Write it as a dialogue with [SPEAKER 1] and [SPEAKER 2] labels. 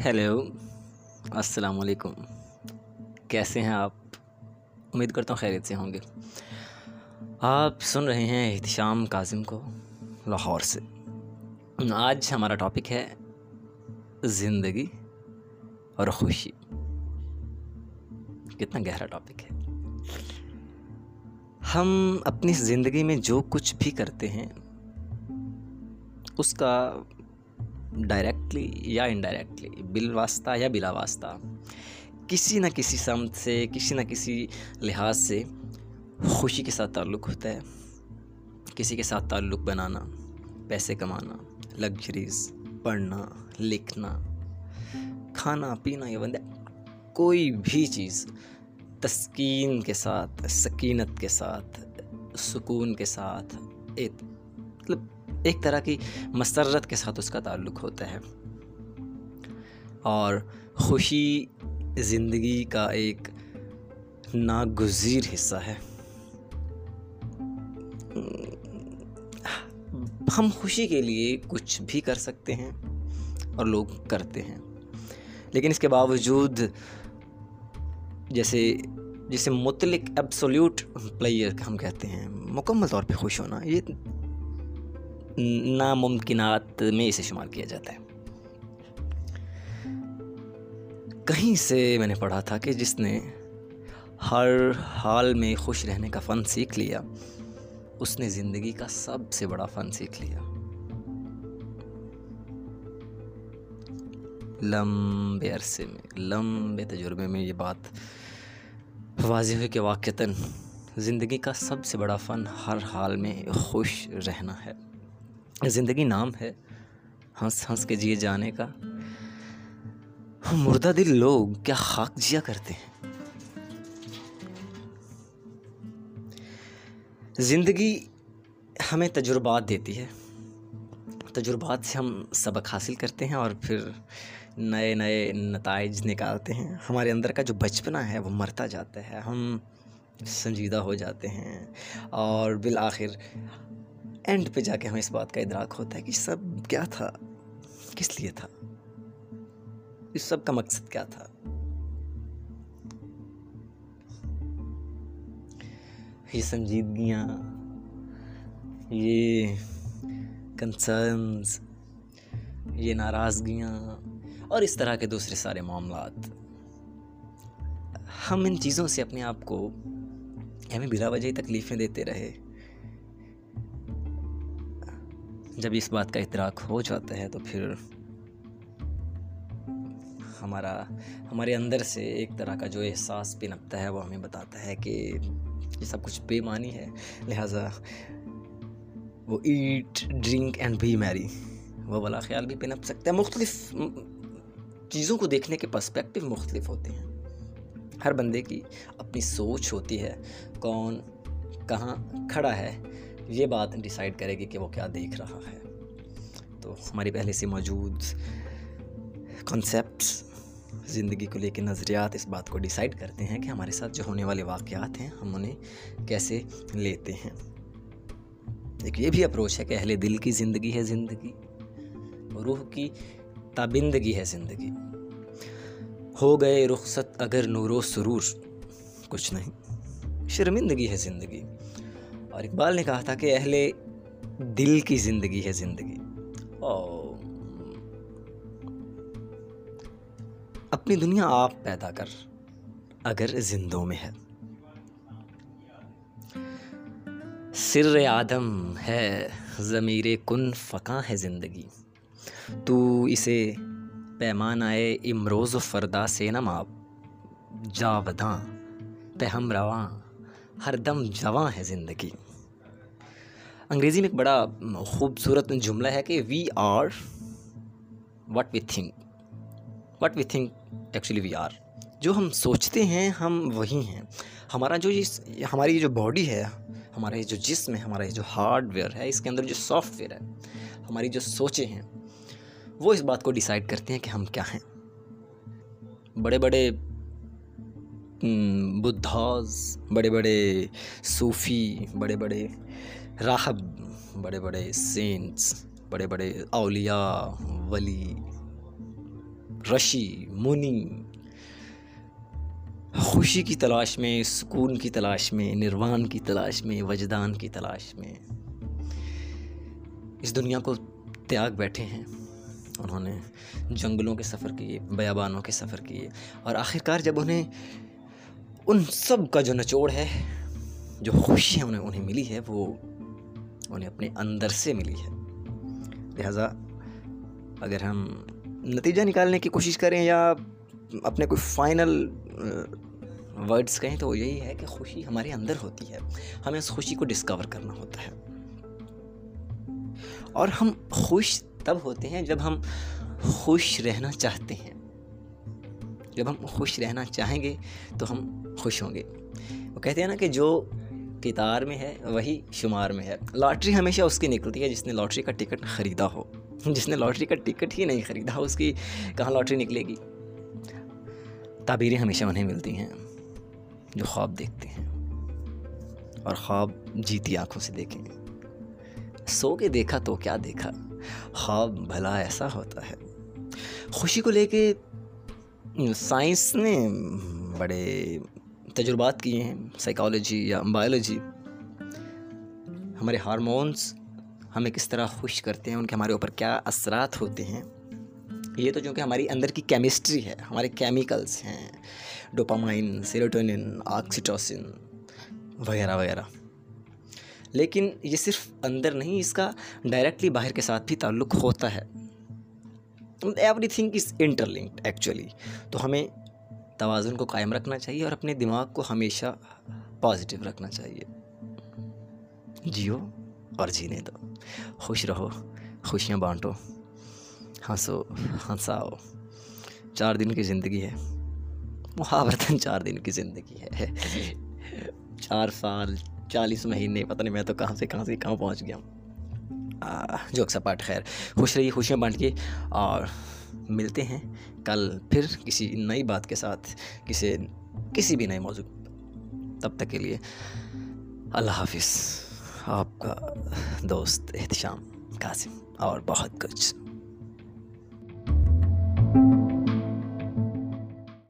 [SPEAKER 1] Hello, अस्सलाम वालेकुम। कैसे हैं आप? उम्मीद करता हूँ खैरियत से होंगे। आप सुन रहे हैं एहतिशाम काज़िम को लाहौर से। आज हमारा टॉपिक है ज़िंदगी और खुशी। कितना गहरा टॉपिक है। हम अपनी ज़िंदगी में जो कुछ भी करते हैं उसका डायरेक्टली या इनडायरेक्टली, बिलवास्ता या बिला वास्ता, किसी न किसी समत से, किसी न किसी लिहाज से खुशी के साथ ताल्लुक़ होता है। किसी के साथ ताल्लुक़ बनाना, पैसे कमाना, लग्जरीज़, पढ़ना, लिखना, खाना पीना, या बंदा कोई भी चीज़ तस्कीन के साथ, सकीनत के साथ, सुकून के साथ, एक तरह की मसर्रत के साथ उसका ताल्लुक़ होता है। और खुशी ज़िंदगी का एक नागुज़ीर हिस्सा है। हम खुशी के लिए कुछ भी कर सकते हैं और लोग करते हैं, लेकिन इसके बावजूद जैसे मुतलक एब्सोल्यूट प्लेयर हम कहते हैं, मुकम्मल तौर पे खुश होना, ये नामुमकिनात में इसे शुमार किया जाता है। कहीं से मैंने पढ़ा था कि जिसने हर हाल में खुश रहने का फ़न सीख लिया, उसने ज़िंदगी का सबसे बड़ा फ़न सीख लिया। लंबे अरसे में, लंबे तजुर्बे में ये बात वाज़ेह है कि वाक़तन ज़िंदगी का सबसे बड़ा फ़न हर हाल में खुश रहना है। ज़िंदगी नाम है हंस हंस के जिए जाने का। मुर्दा दिल लोग क्या खाक जिया करते हैं। ज़िंदगी हमें तजुर्बात देती है। तजुर्बात से हम सबक हासिल करते हैं और फिर नए नए नताइज निकालते हैं। हमारे अंदर का जो बचपना है वो मरता जाता है, हम संजीदा हो जाते हैं और बिल आखिर एंड पे जाके हमें इस बात का इदराक होता है कि सब क्या था, किस लिए था, इस सब का मकसद क्या था। ये संजीदगियाँ, ये कंसर्न्स, ये नाराज़गियाँ और इस तरह के दूसरे सारे मामलात, हम इन चीज़ों से अपने आप को हमें बिला वजह तकलीफ़ें देते रहे। जब इस बात का इदराक हो जाता है तो फिर हमारे अंदर से एक तरह का जो एहसास पिनपता है वो हमें बताता है कि ये सब कुछ बेमानी है, लिहाजा वो eat drink and be merry वो वाला ख्याल भी पिनप सकता है। मुख्तलिफ चीज़ों को देखने के पर्सपेक्टिव मुख्तलिफ होते हैं। हर बंदे की अपनी सोच होती है, कौन कहाँ खड़ा है ये बात डिसाइड करेगी कि वो क्या देख रहा है। तो हमारी पहले से मौजूद कॉन्सेप्ट्स, ज़िंदगी को लेकर नज़रियात इस बात को डिसाइड करते हैं कि हमारे साथ जो होने वाले वाक़यात हैं हम उन्हें कैसे लेते हैं। एक ये भी अप्रोच है कि अहले दिल की ज़िंदगी है ज़िंदगी, रूह की ताबिंदगी है ज़िंदगी, हो गए रुखसत अगर नूरो सुरूर कुछ नहीं, शर्मिंदगी है ज़िंदगी। और इकबाल ने कहा था कि अहले दिल की ज़िंदगी है ज़िंदगी। और अपनी दुनिया आप पैदा कर अगर जिंदों में है। सिर्र आदम है ज़मीरे कुन फ़क़ा है ज़िंदगी, तू इसे पैमानाए इमरोज़ फ़रदा से न माप, जावदां पे हम रवां हर दम जवां है ज़िंदगी। अंग्रेज़ी में एक बड़ा खूबसूरत जुमला है कि we are what we think, what we think actually we are. जो हम सोचते हैं हम वही हैं। हमारी जो बॉडी है, हमारा ये जो जिस्म है, हमारा ये जो हार्डवेयर है, इसके अंदर जो सॉफ्टवेयर है, हमारी जो सोचें हैं, वो इस बात को डिसाइड करते हैं कि हम क्या हैं। बड़े बड़े बुद्धाज, बड़े बड़े सूफ़ी, बड़े बड़े राहब, बड़े बड़े सेंट्स, बड़े बड़े औलिया, वली, ऋषि मुनि खुशी की तलाश में, सुकून की तलाश में, निर्वाण की तलाश में, वजदान की तलाश में इस दुनिया को त्याग बैठे हैं। उन्होंने जंगलों के सफ़र किए, बयाबानों के सफ़र किए, और आखिरकार जब उन्हें उन सब का जो निचोड़ है, जो खुशियाँ उन्हें मिली है, वो उन्हें अपने अंदर से मिली है। लिहाजा अगर हम नतीजा निकालने की कोशिश करें या अपने कोई फाइनल वर्ड्स कहें तो यही है कि खुशी हमारे अंदर होती है। हमें उस खुशी को डिस्कवर करना होता है, और हम खुश तब होते हैं जब हम खुश रहना चाहते हैं। जब हम खुश रहना चाहेंगे तो हम खुश होंगे। वो कहते हैं ना कि जो कितार में है वही शुमार में है। लॉटरी हमेशा उसकी निकलती है जिसने लॉटरी का टिकट ख़रीदा हो। जिसने लॉटरी का टिकट ही नहीं ख़रीदा हो उसकी कहाँ लॉटरी निकलेगी। ताबीरें हमेशा उन्हें मिलती हैं जो ख्वाब देखते हैं, और ख्वाब जीती आंखों से देखें। सो के देखा तो क्या देखा, ख्वाब भला ऐसा होता है। खुशी को लेके साइंस ने बड़े तजुर्बात किए हैं, साइकोलॉजी या बायोलॉजी। हमारे हार्मोन्स हमें किस तरह खुश करते हैं, उनके हमारे ऊपर क्या असरात होते हैं, ये तो जो कि हमारी अंदर की केमिस्ट्री है, हमारे केमिकल्स हैं, डोपामाइन, सेरोटोनिन, ऑक्सीटोसिन वगैरह वगैरह। लेकिन ये सिर्फ अंदर नहीं, इसका डायरेक्टली बाहर के साथ भी ताल्लुक़ होता है। Everything is interlinked actually. तो हमें तवाज़ुन को कायम रखना चाहिए और अपने दिमाग को हमेशा पॉजिटिव रखना चाहिए। जियो और जीने दो, खुश रहो, खुशियाँ बांटो, हंसो हंसाओ। 4 दिन की ज़िंदगी है, मुहावरतन 4 दिन की ज़िंदगी है। 4 साल 40 महीने, पता नहीं मैं तो कहाँ से कहाँ पहुँच गया हूँ। जोक सपाट। खैर, खुश रहिए, खुशियाँ बांटिए, और मिलते हैं कल फिर किसी नई बात के साथ, किसी भी नए मौजू। तब तक के लिए अल्लाह हाफिज़। आपका दोस्त एहतिशाम कासिम, और बहुत कुछ।